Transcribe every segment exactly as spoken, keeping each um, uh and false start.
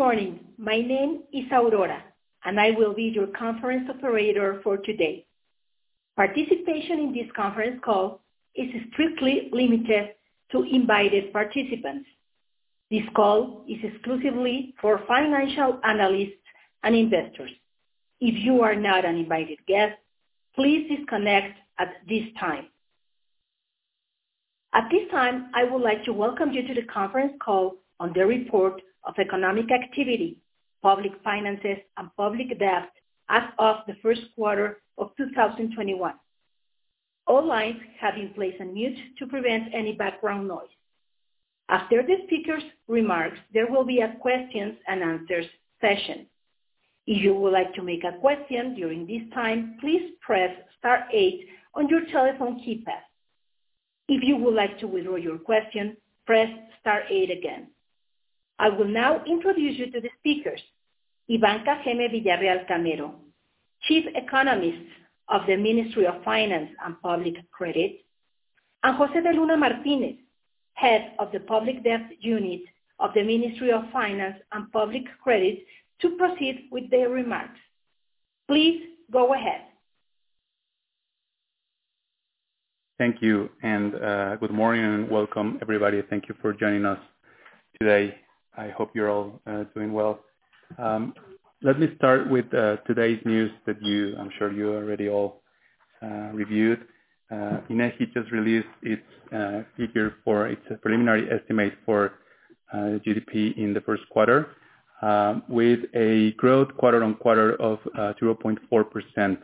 morning. My name is Aurora, and I will be your conference operator for today. Participation in this conference call is strictly limited to invited participants. This call is exclusively for financial analysts and investors. If you are not an invited guest, please disconnect at this time. At this time, I would like to welcome you to the conference call on the report of economic activity, public finances, and public debt as of the first quarter of two thousand twenty-one. All lines have been placed on mute to prevent any background noise. After the speaker's remarks, there will be a questions and answers session. If you would like to make a question during this time, please press star eight on your telephone keypad. If you would like to withdraw your question, press star eight again. I will now introduce you to the speakers. Ivanka Geme Villarreal Camero, Chief Economist of the Ministry of Finance and Public Credit, and Jose de Luna Martinez, Head of the Public Debt Unit of the Ministry of Finance and Public Credit, to proceed with their remarks. Please go ahead. Thank you, and uh, good morning and welcome everybody. Thank you for joining us today. I hope you're all uh, doing well. Um, let me start with uh, today's news that you, I'm sure you already all uh, reviewed. Uh, INEGI just released its uh, figure for its preliminary estimate for uh, G D P in the first quarter, um, with a growth quarter on quarter of uh, zero point four percent.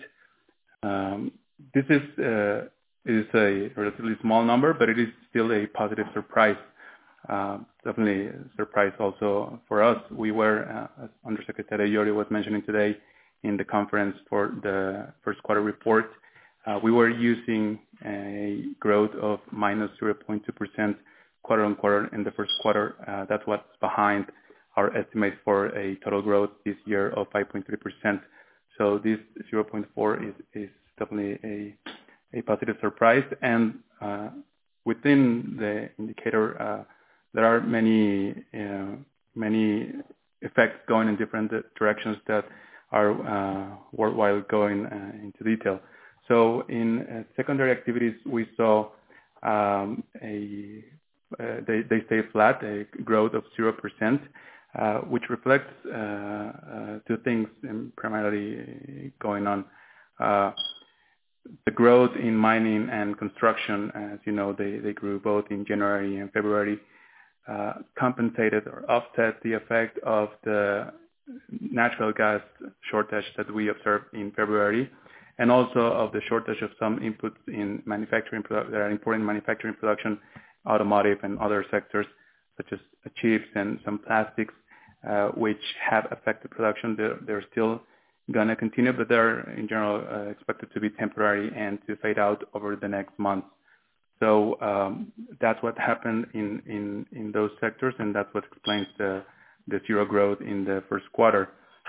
Um, this is, uh, is a relatively small number, but it is still a positive surprise. Uh, definitely a surprise also for us. We were, uh, as Undersecretary Yori was mentioning today in the conference for the first quarter report, uh, we were using a growth of minus zero point two percent quarter on quarter in the first quarter. Uh, that's what's behind our estimate for a total growth this year of five point three percent. So this zero point four is, is definitely a, a positive surprise. And uh, within the indicator, uh, there are many uh, many effects going in different directions that are uh, worthwhile going uh, into detail. So in uh, secondary activities, we saw um, a uh, they they stay flat, a growth of zero percent, uh, which reflects uh, uh, two things primarily going on. Uh, the growth in mining and construction, as you know, they they grew both in January and February. Uh, compensated or offset the effect of the natural gas shortage that we observed in February, and also of the shortage of some inputs in manufacturing produ- that are important in manufacturing production, automotive and other sectors, such as chips and some plastics, uh, which have affected production. They're, they're still going to continue, but they're in general uh, expected to be temporary and to fade out over the next months. So um, that's what happened in, in, in those sectors, and that's what explains the, the zero growth in the first quarter.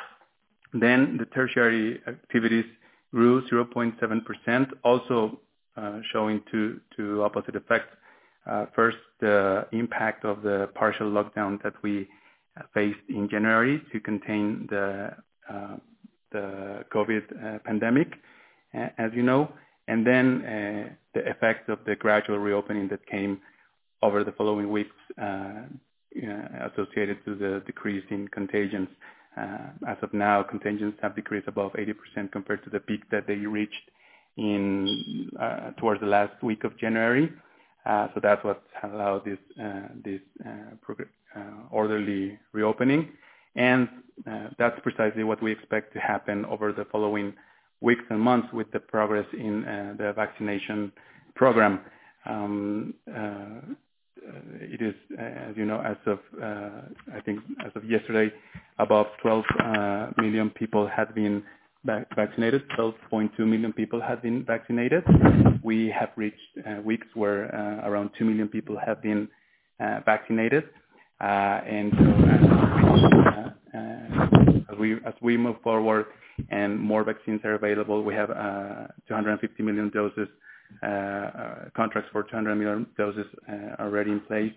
Then the tertiary activities grew zero point seven percent, also uh, showing two, two opposite effects. Uh, first, the impact of the partial lockdown that we faced in January to contain the, uh, the COVID uh, pandemic, uh, as you know. And then uh, the effect of the gradual reopening that came over the following weeks uh, uh, associated to the decrease in contagions. Uh, as of now, contagions have decreased above eighty percent compared to the peak that they reached in uh, towards the last week of January. Uh, so that's what allowed this uh, this uh, prog- uh, orderly reopening, and uh, that's precisely what we expect to happen over the following weeks and months with the progress in uh, the vaccination program. Um, uh, it is, uh, as you know, as of, uh, I think, as of yesterday, above twelve uh, million people had been va- vaccinated. twelve point two million people had been vaccinated. We have reached uh, weeks where uh, around two million people have been uh, vaccinated. Uh, and so as, uh, uh, as we as we move forward and more vaccines are available, we have uh, two hundred fifty million doses, uh, uh, contracts for two hundred million doses uh, already in place.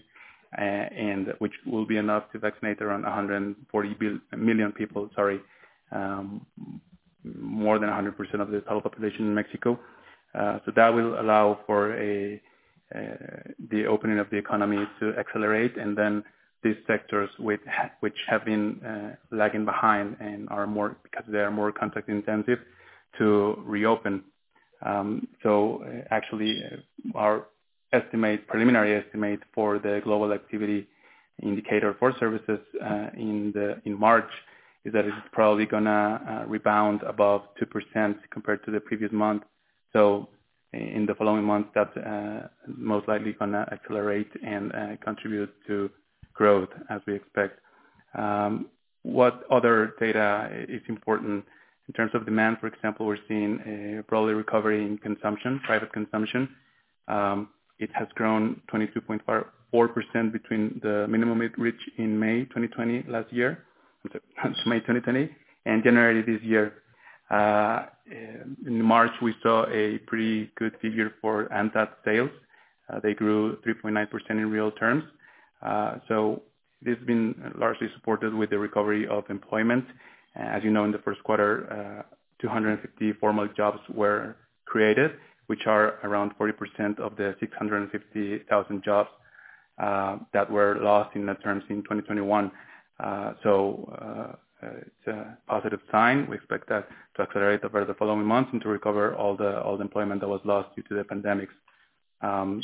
uh, and which will be enough to vaccinate around one hundred forty million people, sorry, um, more than one hundred percent of the total population in Mexico. Uh, so that will allow for a uh, the opening of the economy to accelerate, and then these sectors with, which have been uh, lagging behind and are more, because they are more contact intensive, to reopen. Um, so uh, actually uh, our estimate, preliminary estimate for the global activity indicator for services uh, in the in March is that it's probably gonna uh, rebound above two percent compared to the previous month. So in the following months, that's uh, most likely gonna accelerate and uh, contribute to growth as we expect. Um, what other data is important? In terms of demand, for example, we're seeing a broad recovery in consumption, private consumption. Um, it has grown twenty-two point four percent between the minimum it reached in May twenty twenty last year, May twenty twenty, and January this year. Uh, in March, we saw a pretty good figure for ANTAD sales. Uh, they grew three point nine percent in real terms. Uh, so this has been largely supported with the recovery of employment. As you know, in the first quarter, uh, two hundred fifty formal jobs were created, which are around forty percent of the six hundred fifty thousand jobs uh, that were lost in the terms in twenty twenty-one. Uh, so uh, it's a positive sign. We expect that to accelerate over the following months and to recover all the all the employment that was lost due to the pandemics. Um,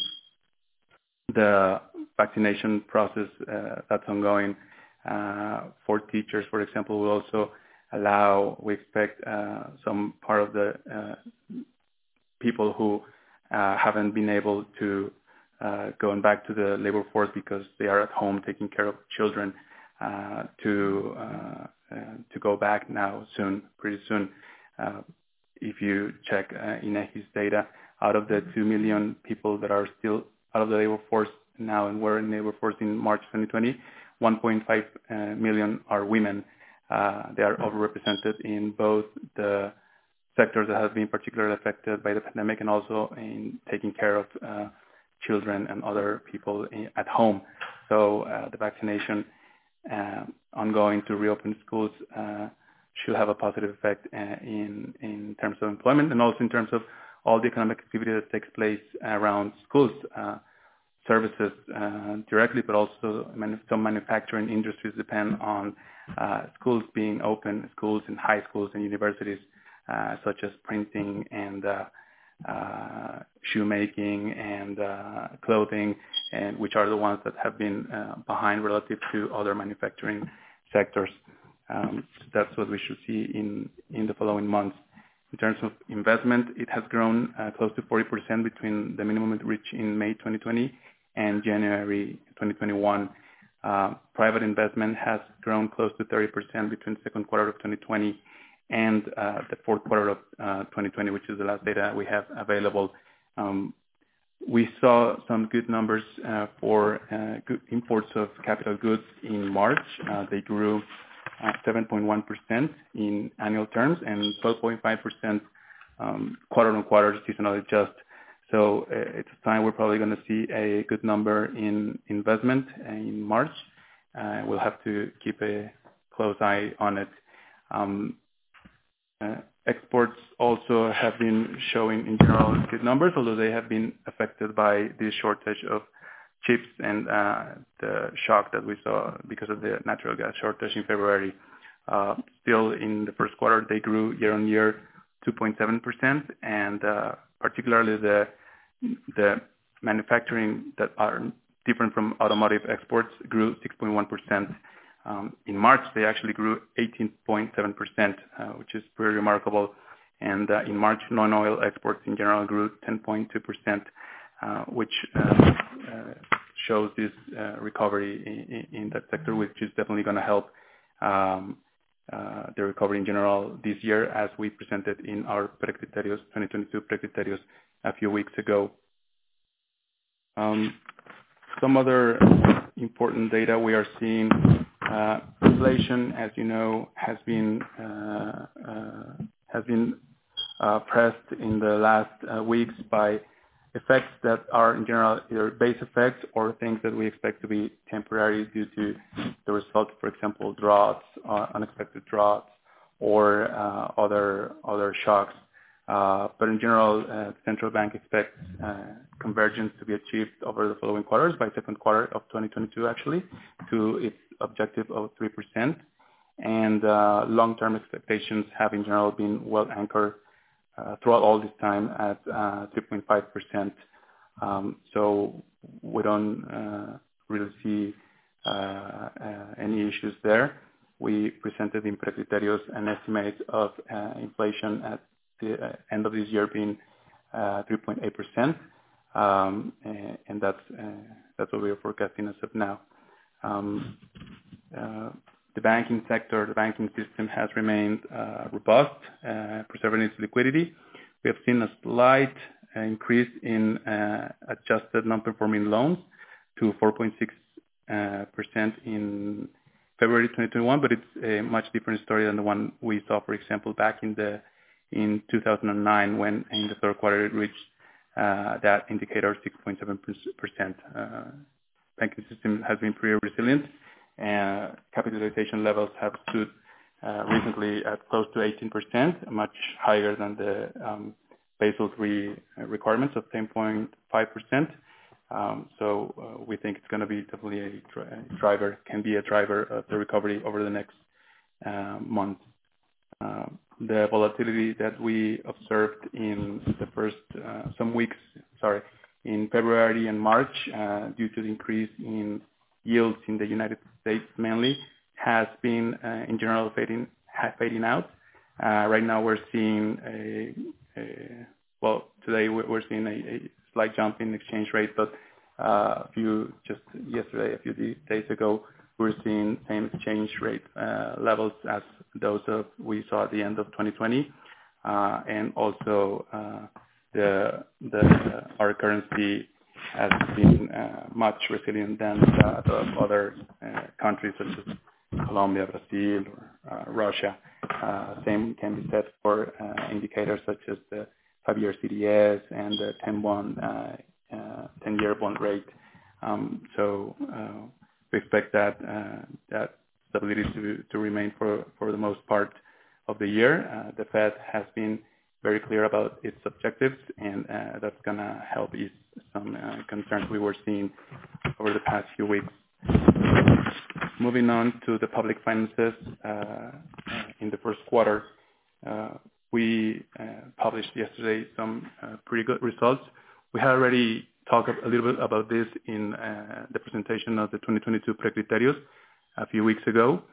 the vaccination process uh, that's ongoing uh, for teachers, for example, will also allow, we expect, uh, some part of the uh, people who uh, haven't been able to uh, going back to the labor force because they are at home taking care of children uh, to uh, uh, to go back now soon, pretty soon. Uh, if you check uh, INEGI's data, out of the two million people that are still out of the labor force now and were in the labor force in March twenty twenty, one point five uh, million are women. Uh, they are overrepresented in both the sectors that have been particularly affected by the pandemic and also in taking care of uh, children and other people in, at home. So uh, the vaccination uh, ongoing to reopen schools uh, should have a positive effect uh, in, in terms of employment and also in terms of all the economic activity that takes place around schools. Uh, services uh, directly, but also manu- some manufacturing industries depend on uh, schools being open, schools and high schools and universities, uh, such as printing and uh, uh, shoemaking and uh, clothing, and which are the ones that have been uh, behind relative to other manufacturing sectors. Um, so that's what we should see in, in the following months. In terms of investment, it has grown uh, close to forty percent between the minimum it reached in May twenty twenty and January twenty twenty-one. Uh, private investment has grown close to thirty percent between the second quarter of twenty twenty and uh, the fourth quarter of uh, twenty twenty, which is the last data we have available. Um, we saw some good numbers uh, for uh, good imports of capital goods in March. Uh, they grew uh, seven point one percent in annual terms and twelve point five percent um, quarter-on-quarter seasonally adjusted. So uh, it's a sign we're probably going to see a good number in investment in March. Uh, we'll have to keep a close eye on it. Um, uh, exports also have been showing in general good numbers, although they have been affected by the shortage of chips and uh, the shock that we saw because of the natural gas shortage in February. Uh, still in the first quarter, they grew year on year two point seven percent, and uh, particularly the the manufacturing that are different from automotive exports grew six point one percent. Um, in March, they actually grew eighteen point seven percent, uh, which is pretty remarkable. And uh, in March, non-oil exports in general grew ten point two percent, uh, which uh, uh, shows this uh, recovery in, in that sector, which is definitely going to help um, uh, the recovery in general this year, as we presented in our Precriterios twenty twenty-two Precriterios a few weeks ago. Um, some other important data we are seeing. Uh, inflation, as you know, has been uh, uh, has been uh, pressed in the last uh, weeks by effects that are in general either base effects or things that we expect to be temporary due to the result, for example, droughts, uh, unexpected droughts, or uh, other other shocks. Uh, but in general, uh, the central bank expects uh, convergence to be achieved over the following quarters by second quarter of twenty twenty-two, actually, to its objective of three percent. And uh, long-term expectations have in general been well anchored uh, throughout all this time at uh, three point five percent. Um, so we don't uh, really see uh, uh, any issues there. We presented in Precriterios an estimate of uh, inflation at the uh, end of this year being uh, three point eight percent, um, and, and that's uh, that's what we are forecasting as of now. Um, uh, the banking sector, the banking system has remained uh, robust, uh, preserving its liquidity. We have seen a slight uh, increase in uh, adjusted non-performing loans to four point six percent uh, in February twenty twenty-one, but it's a much different story than the one we saw, for example, back in the in two thousand nine, when in the third quarter it reached uh, that indicator six point seven percent. Uh, banking system has been pretty resilient. Uh, capitalization levels have stood uh, recently at close to eighteen percent, much higher than the um, Basel three requirements of ten point five percent. Um, so uh, we think it's going to be definitely a, dri- a driver, can be a driver of the recovery over the next uh, month. Uh, the volatility that we observed in the first uh, some weeks, sorry, in February and March, uh, due to the increase in yields in the United States mainly, has been uh, in general fading, fading out. Uh, right now we're seeing a, a well, today we're seeing a, a slight jump in exchange rate, but uh, a few just yesterday, a few days ago, we're seeing same exchange rate uh, levels as those of we saw at the end of twenty twenty, uh, and also uh, the the uh, our currency has been uh, much resilient than that of other uh, countries such as Colombia, Brazil, or uh, Russia. Uh, same can be said for uh, indicators such as the five-year C D S and the ten bond, uh, uh, ten-year bond rate. Um, so uh, we expect that uh, that stability to to remain for for the most part of the year. Uh, the Fed has been very clear about its objectives, and uh, that's going to help ease some uh, concerns we were seeing over the past few weeks. Moving on to the public finances, uh, in the first quarter, uh, we uh, published yesterday some uh, pretty good results. We had already talked a little bit about this in uh, the presentation of the twenty twenty-two Precriterios a few weeks ago.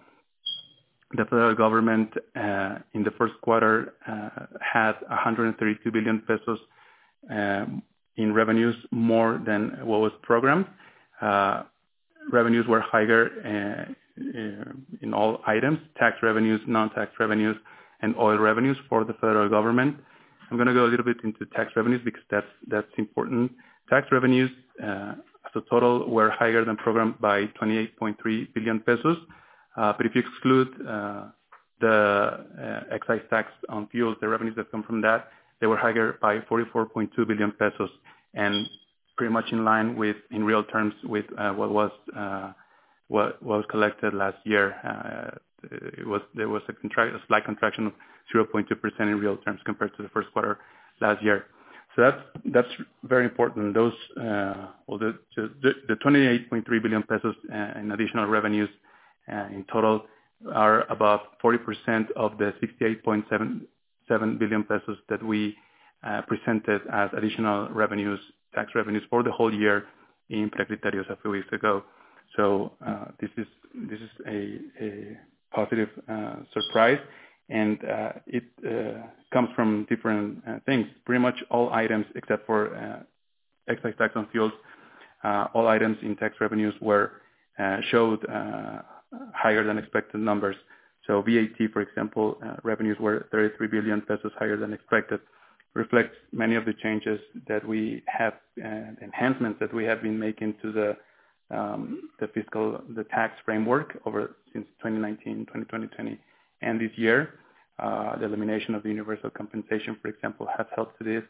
The federal government uh, in the first quarter uh, had one hundred thirty-two billion pesos um, in revenues, more than what was programmed. Uh, revenues were higher uh, uh, in all items: tax revenues, non-tax revenues, and oil revenues for the federal government. I'm going to go a little bit into tax revenues because that's that's important. Tax revenues uh, as a total were higher than programmed by twenty-eight point three billion pesos. Uh, but if you exclude uh, the uh, excise tax on fuels, the revenues that come from that, they were higher by forty-four point two billion pesos, and pretty much in line with, in real terms, with uh, what was uh, what, what was collected last year. Uh, it was there was a, contract, a slight contraction of zero point two percent in real terms compared to the first quarter last year. So that's that's very important. Those uh, well, the, the the twenty-eight point three billion pesos uh, in additional revenues Uh, in total are about forty percent of the sixty-eight point seven seven billion pesos that we uh, presented as additional revenues, tax revenues for the whole year in Precriterios a few weeks ago. So uh, this is this is a, a positive uh, surprise, and uh, it uh, comes from different uh, things. Pretty much all items except for uh, excise tax on fuels, uh, all items in tax revenues were uh, showed uh, higher than expected numbers. So V A T, for example, uh, revenues were thirty-three billion pesos higher than expected. Reflects many of the changes that we have, uh, enhancements that we have been making to the um, the fiscal, the tax framework over since twenty nineteen, twenty twenty, twenty, and this year. Uh, the elimination of the universal compensation, for example, has helped to this.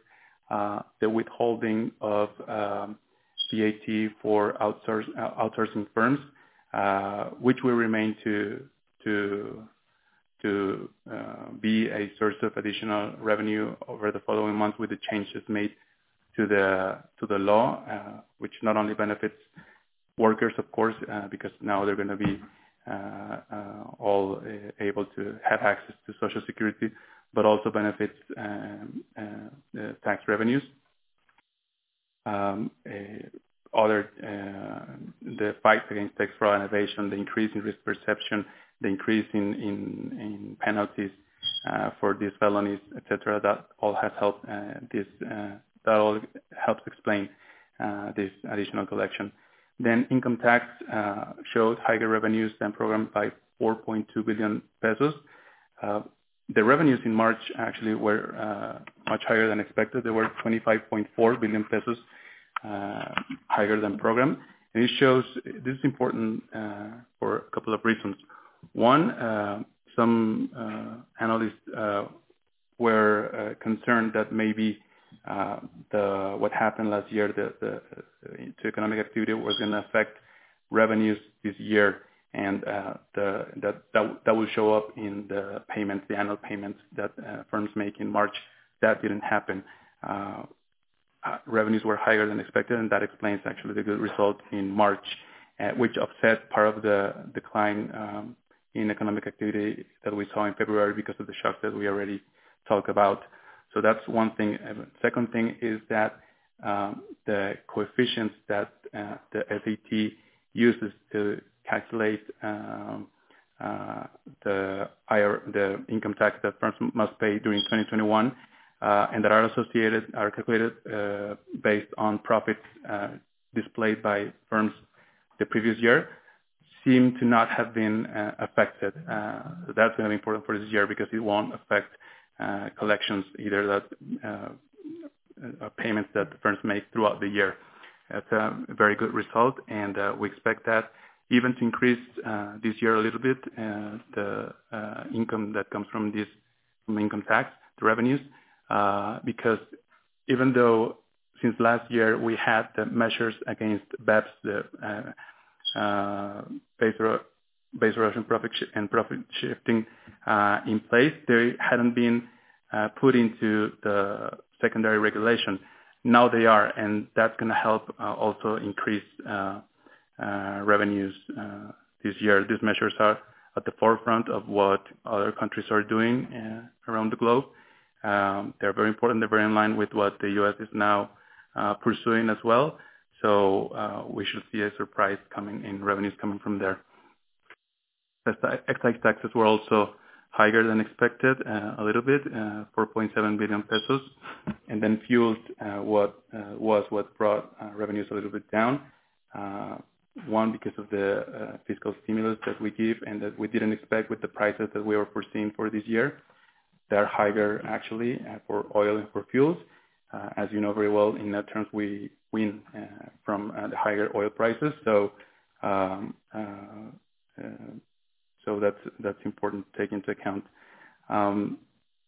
uh, the withholding of um, V A T for outsource, uh, outsourcing firms, uh, which will remain to to to uh, be a source of additional revenue over the following months with the changes made to the to the law, uh, which not only benefits workers, of course, uh, because now they're going to be uh, uh, all uh, able to have access to Social Security, but also benefits um, uh, the tax revenues. Um, uh, other, uh, the fight against tax fraud and evasion, the increase in risk perception, the increase in, in, in penalties uh, for these felonies, et cetera, that all has helped uh, this, uh, that all helps explain uh, this additional collection. Then income tax uh, showed higher revenues than programmed by four point two billion pesos. Uh, the revenues in March actually were uh, much higher than expected. They were twenty-five point four billion pesos uh, higher than programmed. And it shows, this is important uh, for a couple of reasons. One, uh, some uh, analysts uh, were uh, concerned that maybe uh, the what happened last year, the, the, the economic activity was going to affect revenues this year, and uh, the, that, that that will show up in the payments, the annual payments that uh, firms make in March. That didn't happen. Uh, uh, revenues were higher than expected, and that explains actually the good result in March, uh, which offset part of the decline um, in economic activity that we saw in February because of the shock that we already talked about. So that's one thing. Second thing is that um, the coefficients that uh, the S A T uses to calculate um, uh, the I R, the income tax that firms must pay during twenty twenty-one, uh, and that are associated, are calculated uh, based on profits uh, displayed by firms the previous year, seem to not have been uh, affected. Uh, so that's going to be important for this year because it won't affect uh, collections either, that uh, uh, payments that the firms make throughout the year. That's a very good result, and uh, we expect that even to increase uh, this year a little bit, uh, the uh, income that comes from this from income tax, the revenues, uh, because even though since last year we had the measures against B E P S, the uh, uh, base, ero- base erosion profit sh- and profit shifting uh, in place, they hadn't been uh, put into the secondary regulation. Now they are, and that's going to help uh, also increase uh, uh, revenues uh, this year. These measures are at the forefront of what other countries are doing uh, around the globe. Um, they're very important. They're very in line with what the U S is now uh, pursuing as well. So uh, we should see a surprise coming in revenues coming from there. The excise taxes were also higher than expected, uh, a little bit, uh, four point seven billion pesos, and then fuels uh, what uh, was what brought uh, revenues a little bit down. Uh, one, because of the uh, fiscal stimulus that we give and that we didn't expect with the prices that we were foreseeing for this year. They're higher actually uh, for oil and for fuels. Uh, as you know very well, in net terms, we win uh, from uh, the higher oil prices. So, um, uh, uh, so that's that's important to take into account. Um,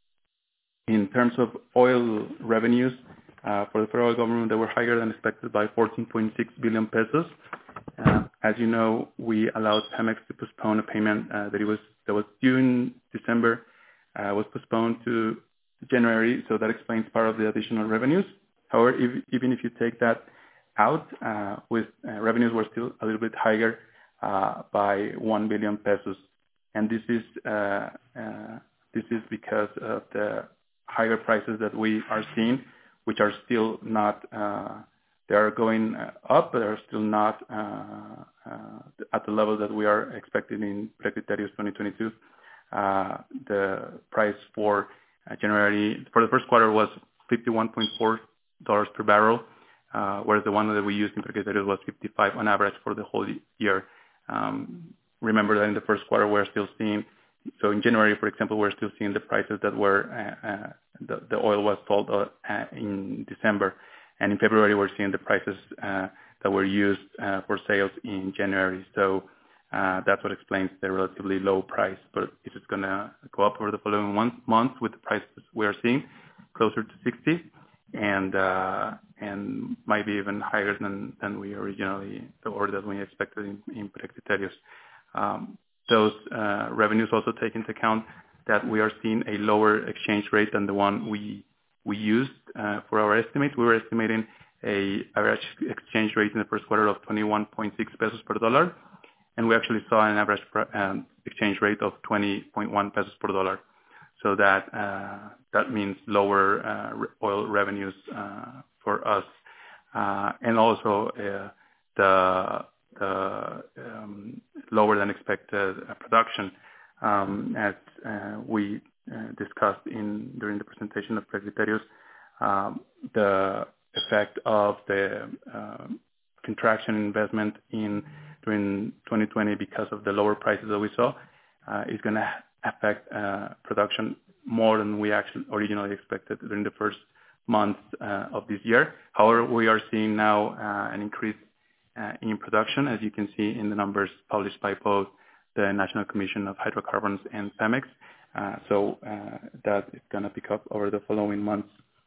in terms of oil revenues, uh, for the federal government, they were higher than expected by fourteen point six billion pesos. Uh, as you know, we allowed Pemex to postpone a payment uh, that it was that was due in December, uh, was postponed to January, so that explains part of the additional revenues. However, if, even if you take that out, uh, with uh, revenues were still a little bit higher uh, by one billion pesos, and this is uh, uh, this is because of the higher prices that we are seeing, which are still not. Uh, They are going up, but they are still not uh, uh, at the level that we are expecting in Precriterios twenty twenty-two. Uh, the price for uh, January, for the first quarter was fifty-one point four dollars per barrel, uh, whereas the one that we used in Precriterios was fifty-five on average for the whole year. Um, remember that in the first quarter we're still seeing, so in January, for example, we're still seeing the prices that were, uh, uh, the, the oil was sold uh, in December. And in February, we're seeing the prices uh, that were used uh, for sales in January. So uh, that's what explains the relatively low price. But if it's going to go up over the following month, months with the prices we are seeing, closer to sixty. and uh, and might be even higher than, than we originally or that we expected in, in Precriterios. Um, those uh, revenues also take into account that we are seeing a lower exchange rate than the one we we used uh, for our estimates. We were estimating a average exchange rate in the first quarter of twenty-one point six pesos per dollar, and we actually saw an average um, exchange rate of twenty point one pesos per dollar. So that uh, that means lower uh, oil revenues uh, for us, uh, and also uh, the the um, lower than expected uh, production, um, as uh, we uh, discussed in during the presentation of Precriterios. Um, the effect of the uh, contraction in investment in during twenty twenty because of the lower prices that we saw uh, is going to affect uh, production more than we actually originally expected during the first months uh, of this year. However, we are seeing now uh, an increase uh, in production, as you can see in the numbers published by both the National Commission of Hydrocarbons and Pemex. Uh, so uh, that is going to pick up over the following months.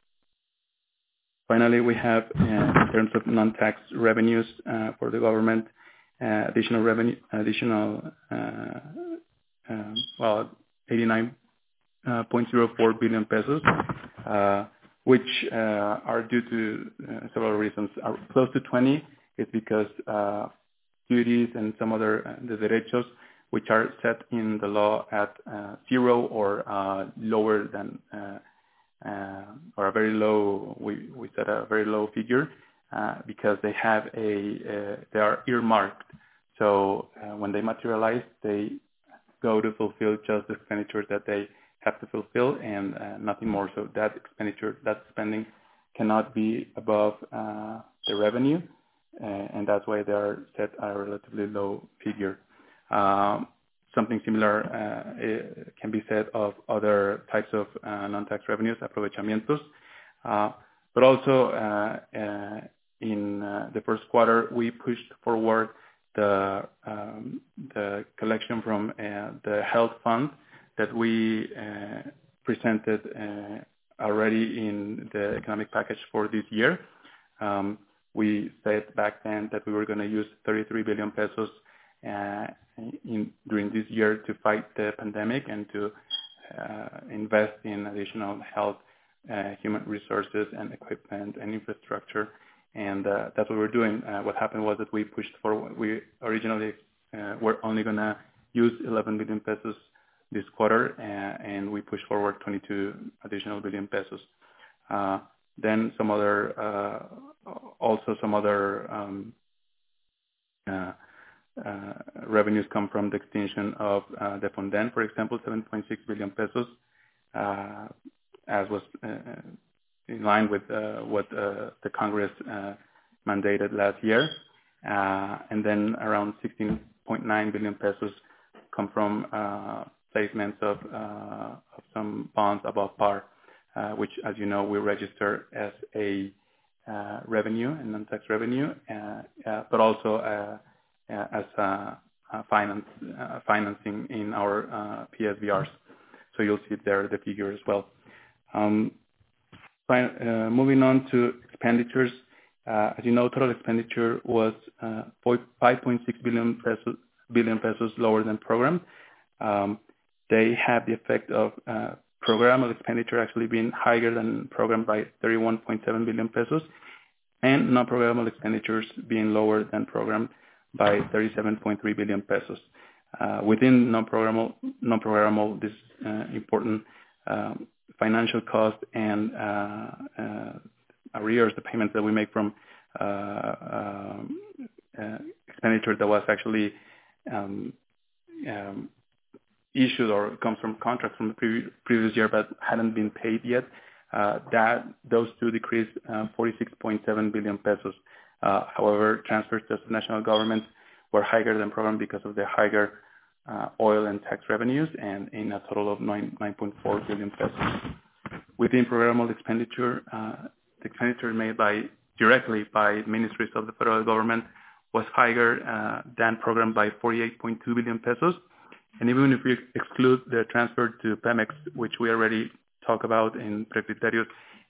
Finally, we have, uh, in terms of non-tax revenues uh, for the government, uh, additional revenue, additional, uh, uh, well, eighty-nine point zero four billion pesos, uh, which uh, are due to uh, several reasons. Uh, close to twenty is because uh, duties and some other uh, the derechos, which are set in the law at uh, zero or uh, lower than. Uh, Uh, or a very low, we, we set a very low figure uh, because they have a, uh, they are earmarked. So uh, when they materialize, they go to fulfill just the expenditures that they have to fulfill and uh, nothing more. So that expenditure, that spending cannot be above uh, the revenue, uh, and that's why they are set at a relatively low figure. Um, Something similar uh, can be said of other types of uh, non-tax revenues, aprovechamientos. Uh, but also uh, uh, in uh, the first quarter, we pushed forward the um, the collection from uh, the health fund that we uh, presented uh, already in the economic package for this year. Um, we said back then that we were going to use thirty-three billion pesos Uh, in, during this year to fight the pandemic and to uh, invest in additional health, uh, human resources and equipment and infrastructure. And uh, that's what we're doing. Uh, what happened was that we pushed forward. We originally uh, were only going to use eleven billion pesos this quarter, uh, and we pushed forward twenty-two additional billion pesos. Uh, then some other, uh, also some other um, uh, Uh, revenues come from the extinction of uh, the Fonden, for example, seven point six billion pesos, uh, as was uh, in line with uh, what uh, the Congress uh, mandated last year. Uh, and then around sixteen point nine billion pesos come from uh, placements of, uh, of some bonds above par, uh, which, as you know, we register as a uh, revenue, a non-tax revenue, uh, uh, but also uh, Uh, as uh, uh, finance, uh, financing in our uh, P S V Rs. So you'll see there the figure as well. Um, fine, uh, moving on to expenditures. Uh, as you know, total expenditure was uh, five point six billion pesos, billion pesos lower than program. Um, they have the effect of uh, programmable expenditure actually being higher than program by thirty-one point seven billion pesos, and non-programmable expenditures being lower than program by thirty-seven point three billion pesos. Uh, within non-programmable, non-programmable, this uh, important um, financial cost and uh, uh, arrears, the payments that we make from uh, uh, uh, expenditure that was actually um, um, issued or comes from contracts from the pre- previous year but hadn't been paid yet. Uh, that those two decreased uh, forty-six point seven billion pesos. Uh, however, transfers to the national government were higher than program because of the higher uh, oil and tax revenues, and in a total of nine point four billion pesos. Within programmable expenditure, uh, the expenditure made by directly by ministries of the federal government was higher uh, than program by forty-eight point two billion pesos. And even if we exclude the transfer to Pemex, which we already talked about in Precriterios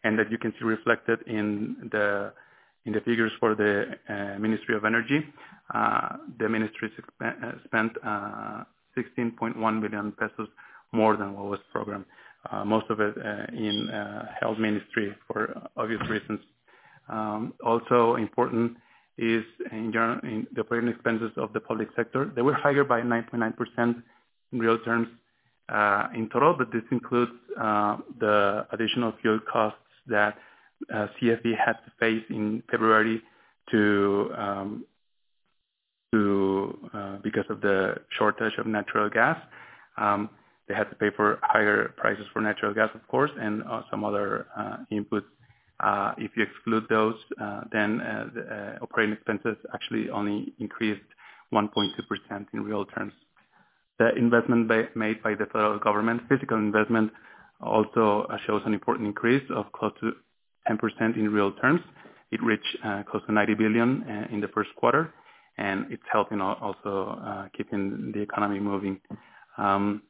and that you can see reflected in the in the figures for the uh, Ministry of Energy. Uh, the ministry spent uh, sixteen point one billion pesos more than what was programmed. Uh, most of it uh, in uh, Health Ministry for obvious reasons. Um, also important is in, general, in the operating expenses of the public sector. They were higher by nine point nine percent in real terms uh, in total, but this includes uh, the additional fuel costs that uh, C F E had to face in February to um, to uh, because of the shortage of natural gas. Um, they had to pay for higher prices for natural gas, of course, and uh, some other uh, inputs. Uh, if you exclude those, uh, then uh, the uh, operating expenses actually only increased one point two percent in real terms. The investment by, made by the federal government, physical investment, also uh, shows an important increase of close to ten percent in real terms. It reached uh, close to ninety billion uh, in the first quarter, and it's helping also uh, keeping the economy moving. Um,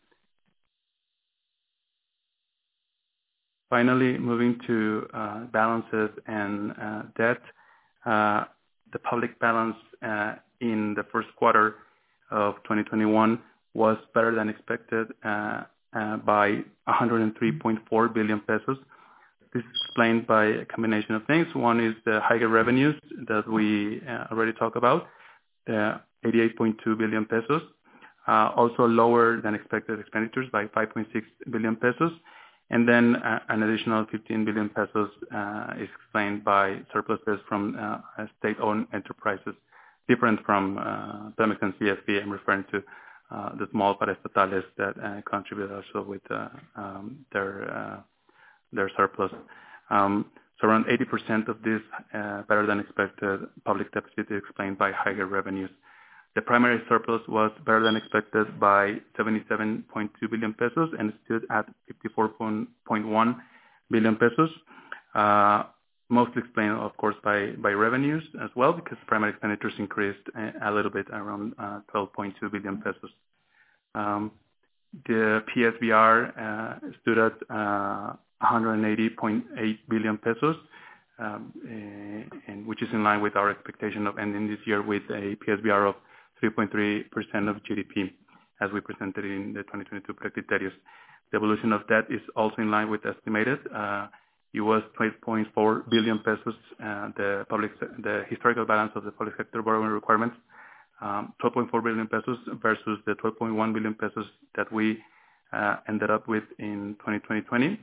Finally, moving to uh, balances and uh, debt, uh, the public balance uh, in the first quarter of twenty twenty-one was better than expected uh, uh, by one hundred three point four billion pesos. This is explained by a combination of things. One is the higher revenues that we uh, already talked about, uh, eighty-eight point two billion pesos. Uh, also lower than expected expenditures by five point six billion pesos. And then uh, an additional fifteen billion pesos uh, is explained by surpluses from uh, state-owned enterprises, different from uh, Pemex and C F E. I'm referring to uh, the small paraestatales that uh, contribute also with uh, um, their uh, their surplus. Um, so around eighty percent of this uh, better than expected public deficit is explained by higher revenues. The primary surplus was better than expected by seventy-seven point two billion pesos and stood at fifty-four point one billion pesos. Uh, mostly explained, of course, by, by revenues as well, because primary expenditures increased a, a little bit, around uh, twelve point two billion pesos. Um, the P S B R uh, stood at uh, one hundred eighty point eight billion pesos, um, and which is in line with our expectation of ending this year with a P S B R of three point three percent of G D P, as we presented in the twenty twenty-two Precriterios. The evolution of debt is also in line with estimated. Uh, it was twelve point four billion pesos, uh, the public, the historical balance of the public sector borrowing requirements, um, twelve point four billion pesos versus the twelve point one billion pesos that we uh, ended up with in twenty twenty,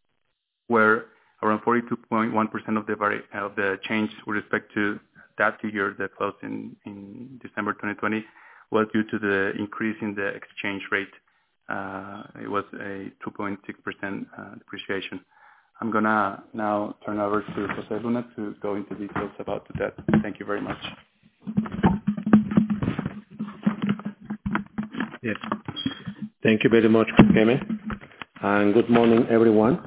where around forty-two point one percent of the vari- of the change with respect to that figure that closed in, in December twenty twenty was due to the increase in the exchange rate. Uh, it was a two point six percent uh, depreciation. I'm going to now turn over to Jose Luna to go into details about the debt. Thank you very much. Yes. Thank you very much, Jaime. And good morning, everyone.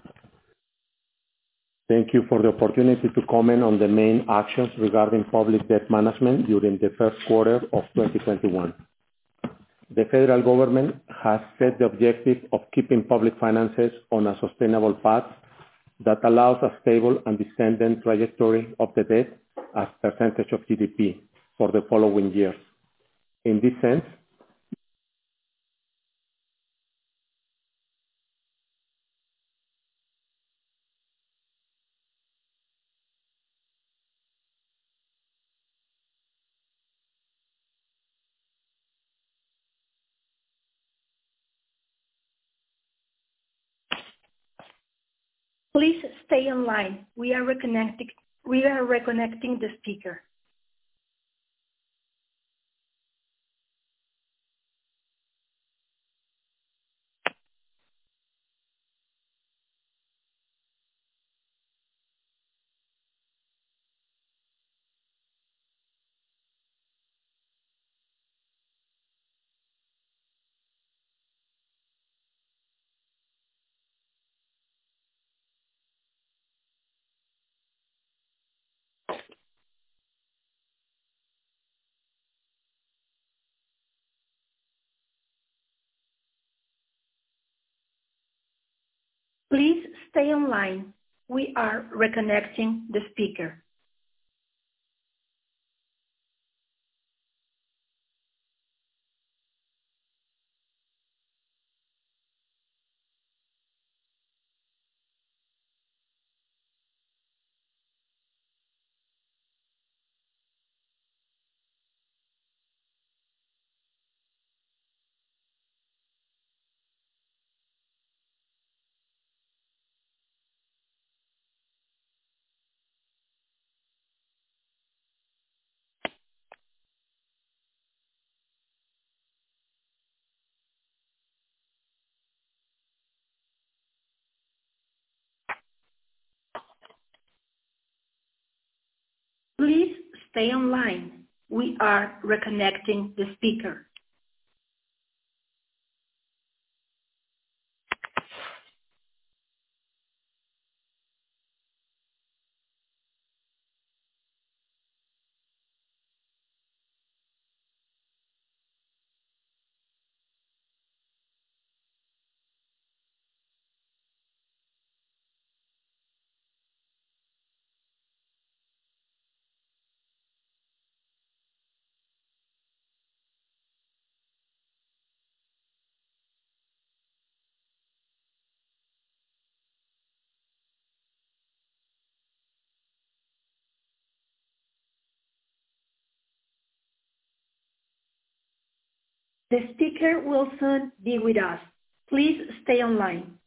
Thank you for the opportunity to comment on the main actions regarding public debt management during the first quarter of twenty twenty-one. The federal government has set the objective of keeping public finances on a sustainable path that allows a stable and descending trajectory of the debt as percentage of G D P for the following years. In this sense, Please stay online. We are reconnecting, we are reconnecting the speaker. Please stay online. We are reconnecting the speaker. Please stay online. We are reconnecting the speaker. The speaker will soon be with us. Please stay online.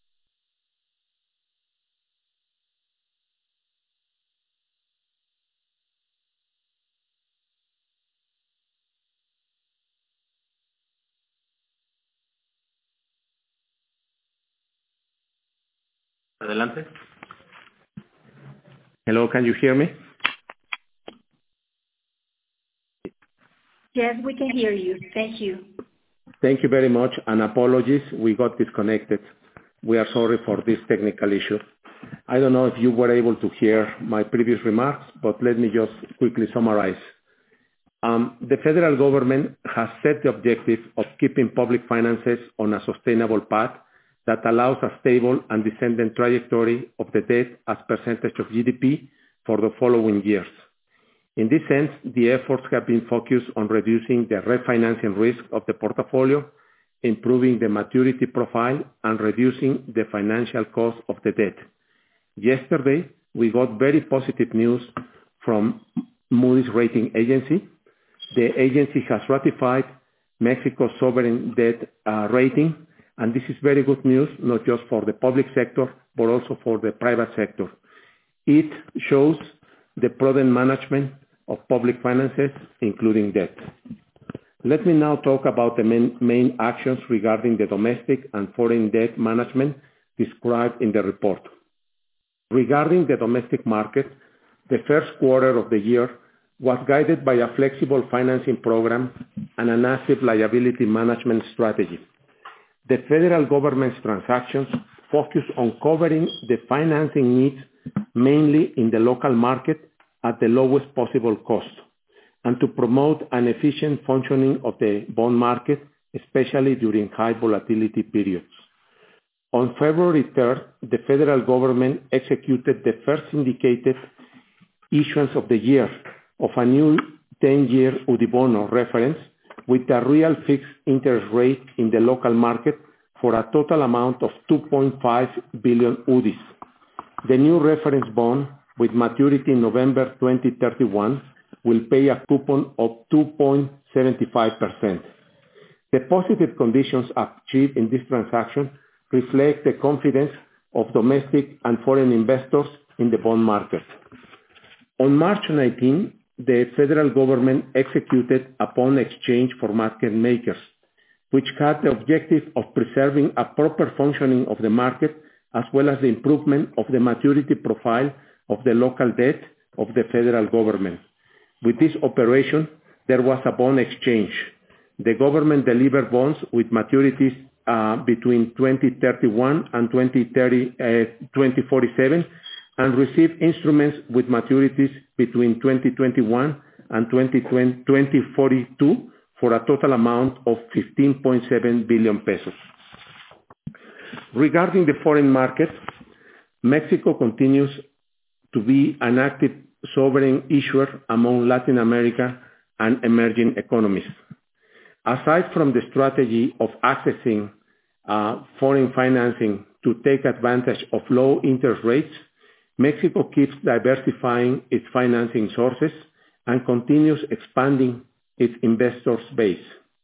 Adelante. Hello, can you hear me? Yes, we can hear you. Thank you. Thank you very much, and apologies, we got disconnected. We are sorry for this technical issue. I don't know if you were able to hear my previous remarks, but let me just quickly summarize. Um, the federal government has set the objective of keeping public finances on a sustainable path that allows a stable and descending trajectory of the debt as percentage of G D P for the following years. In this sense, the efforts have been focused on reducing the refinancing risk of the portfolio, improving the maturity profile, and reducing the financial cost of the debt. Yesterday, we got very positive news from Moody's rating agency. The agency has ratified Mexico's sovereign debt uh, rating, and this is very good news, not just for the public sector, but also for the private sector. It shows the prudent management of public finances, including debt. Let me now talk about the main, main actions regarding the domestic and foreign debt management described in the report. Regarding the domestic market, the first quarter of the year was guided by a flexible financing program and an active liability management strategy. The federal government's transactions focus on covering the financing needs mainly in the local market at the lowest possible cost, and to promote an efficient functioning of the bond market, especially during high volatility periods. On February third, the federal government executed the first syndicated issuance of the year of a new ten-year Udibono reference with a real fixed interest rate in the local market for a total amount of two point five billion U D Is. The new reference bond, with maturity in November twenty thirty-one, will pay a coupon of two point seven five percent. The positive conditions achieved in this transaction reflect the confidence of domestic and foreign investors in the bond market. On March nineteenth, the federal government executed a bond exchange for market makers, which had the objective of preserving a proper functioning of the market as well as the improvement of the maturity profile of the local debt of the federal government. With this operation, there was a bond exchange. The government delivered bonds with maturities uh, between twenty thirty-one and twenty thirty, uh, twenty forty-seven, and received instruments with maturities between twenty twenty-one and twenty forty-two for a total amount of fifteen point seven billion pesos. Regarding the foreign market, Mexico continues to be an active sovereign issuer among Latin America and emerging economies. Aside from the strategy of accessing uh, foreign financing to take advantage of low interest rates, Mexico keeps diversifying its financing sources and continues expanding its investors base.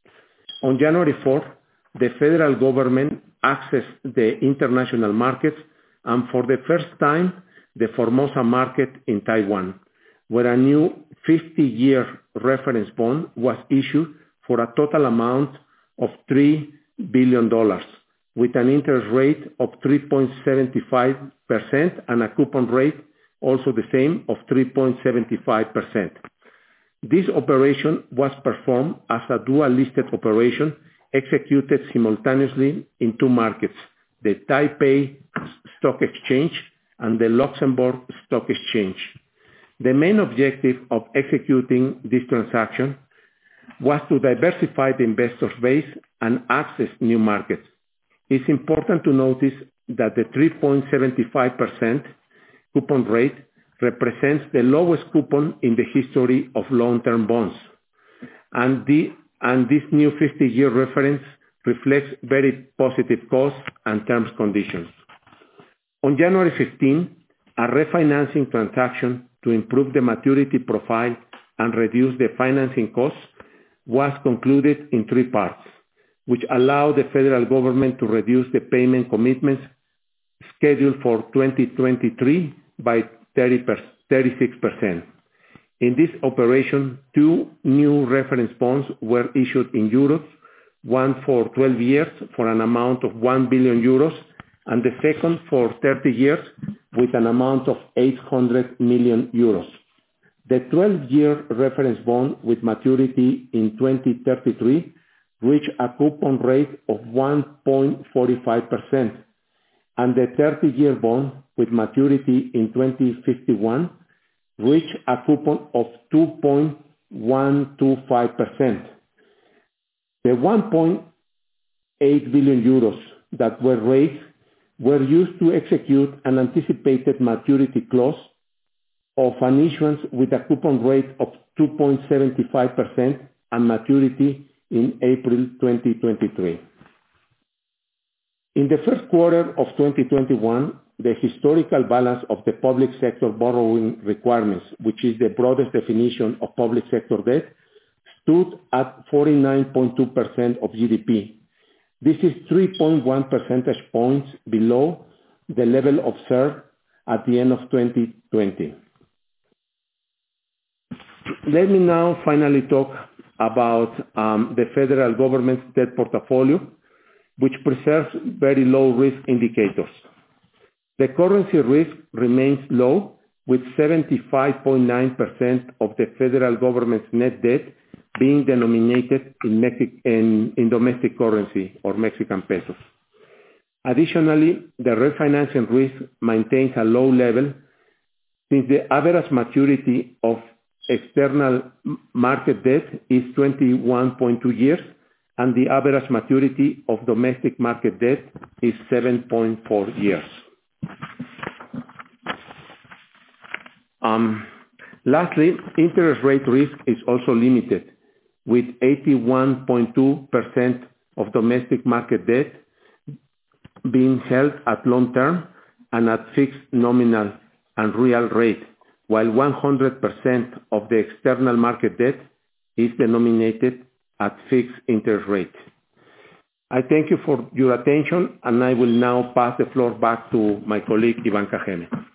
On January fourth, the federal government accessed the international markets and for the first time, the Formosa market in Taiwan, where a new fifty-year reference bond was issued for a total amount of three billion dollars, with an interest rate of three point seven five percent and a coupon rate also the same of three point seven five percent. This operation was performed as a dual-listed operation executed simultaneously in two markets, the Taipei Stock Exchange and the Luxembourg Stock Exchange. The main objective of executing this transaction was to diversify the investor base and access new markets. It's important to notice that the three point seven five percent coupon rate represents the lowest coupon in the history of long-term bonds. And, the, and this new fifty-year reference reflects very positive costs and terms conditions. On January fifteenth, a refinancing transaction to improve the maturity profile and reduce the financing costs was concluded in three parts, which allow the federal government to reduce the payment commitments scheduled for twenty twenty-three by thirty-six percent. In this operation, two new reference bonds were issued in euros, one for twelve years for an amount of one billion euros, and the second for thirty years with an amount of eight hundred million euros. The twelve-year reference bond with maturity in twenty thirty-three reached a coupon rate of one point four five percent, and the thirty-year bond with maturity in twenty fifty-one reached a coupon of two point one two five percent. The one point eight billion euros that were raised were used to execute an anticipated maturity clause of an issuance with a coupon rate of two point seven five percent and maturity in April twenty twenty-three. In the first quarter of twenty twenty-one, the historical balance of the public sector borrowing requirements, which is the broadest definition of public sector debt, stood at forty-nine point two percent of G D P. This is three point one percentage points below the level observed at the end of twenty twenty. Let me now finally talk about um, the federal government's debt portfolio, which preserves very low risk indicators. The currency risk remains low, with seventy-five point nine percent of the federal government's net debt being denominated in, Mexi- in, in domestic currency or Mexican pesos. Additionally, the refinancing risk maintains a low level since the average maturity of external market debt is twenty-one point two years and the average maturity of domestic market debt is seven point four years. Um, lastly, interest rate risk is also limited, with eighty-one point two percent of domestic market debt being held at long term and at fixed nominal and real rate, while one hundred percent of the external market debt is denominated at fixed interest rate. I thank you for your attention, and I will now pass the floor back to my colleague, Iván Cajeme.